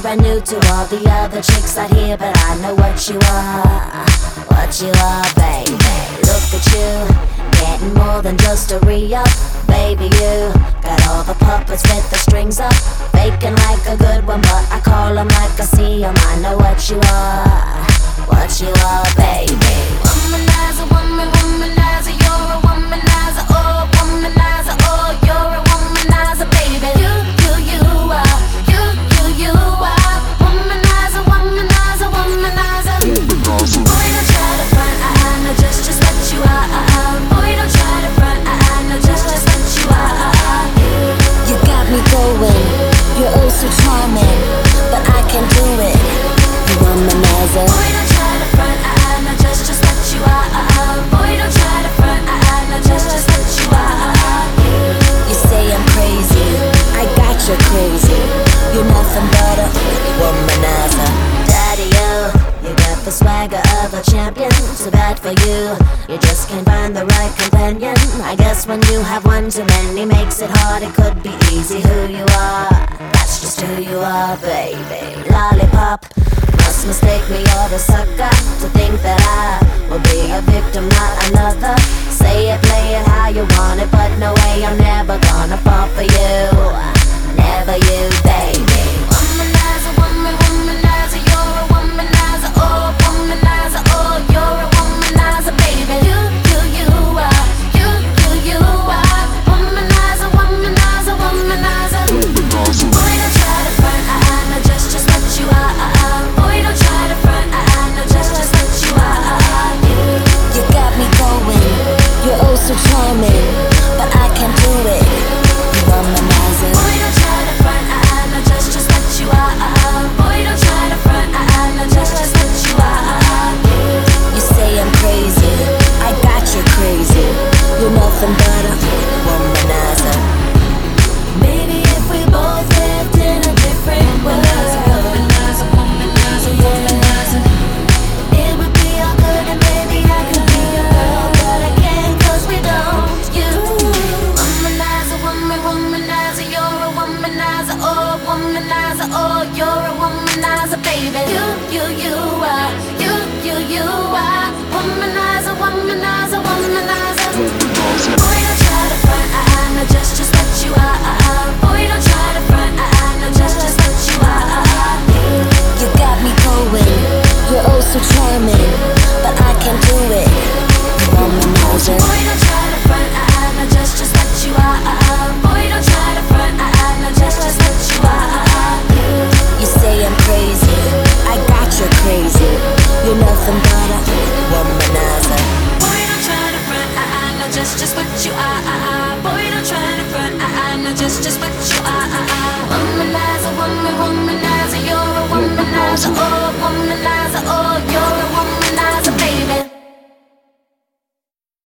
brand new to all the other chicks out here, but I know what you are, baby. Look at you, getting more than just a re-up. Baby, you got all the puppets with the strings up, faking like a good one, but I call them like I see them. I know what you are, baby. Womanizer, womanizer, you're a womanizer, oh, womanizer, oh, you're a womanizer, baby. You are, you are, womanizer, womanizer, womanizer. Boy, don't try to front, I know just what you are. Boy, don't try to front, I know just what you are. You got me going, you're oh so charming, but I can do it, you womanizer. Boy, don't try to front, I know just what you are. Boy, don't try to front, I know just what you are. You say I'm crazy, I got you crazy. You're nothing but a womanizer. Daddy, you got the swagger of a champion. Too bad for you, you just can't find the right companion. I guess when you have one too many makes it hard. It could be easy who you are, that's just who you are, baby. Lollipop, must mistake me or the sucker to think that I will be a victim, not another. Say it, play it how you want it, but no way, I'm never gonna fall for you. Never you, baby. Womanizer, womanizer, you're a womanizer, oh, womanizer, oh, you're a womanizer, baby. You are, you are, womanizer, womanizer, womanizer. Boy, don't try to front, I know just what you are. Boy, don't try to front, I know just what you are. You got me going, you're oh so charming, but I can't do it, you womanizer. Boy, don't try to front, I know just what you are. Boy, don't try to front, I know just what you are. You say I'm crazy, I got you crazy. You're nothing but a womanizer. Maybe if we both lived in a different world, womanizer, womanizer, womanizer, it would be all good and maybe I could be your girl, but I can't 'cause we don't. You womanizer, womanizer, you're a womanizer, oh, womanizer, oh, you're a womanizer, baby. You are, you are, womanizer, womanizer, womanizer. Boy, don't try to front, I know just what you are. Boy, don't try to front, I know just what you are. You got me going, you're oh so charming, but I can't do it, you womanizer. Boy, don't try to front, I know just what you are. Boy, don't try to front, I know just what you are. You say I'm crazy, I got you crazy. You're nothing but a womanizer. Boy, don't try to front, I know just what you are. Boy, don't try to front, I know just what you are.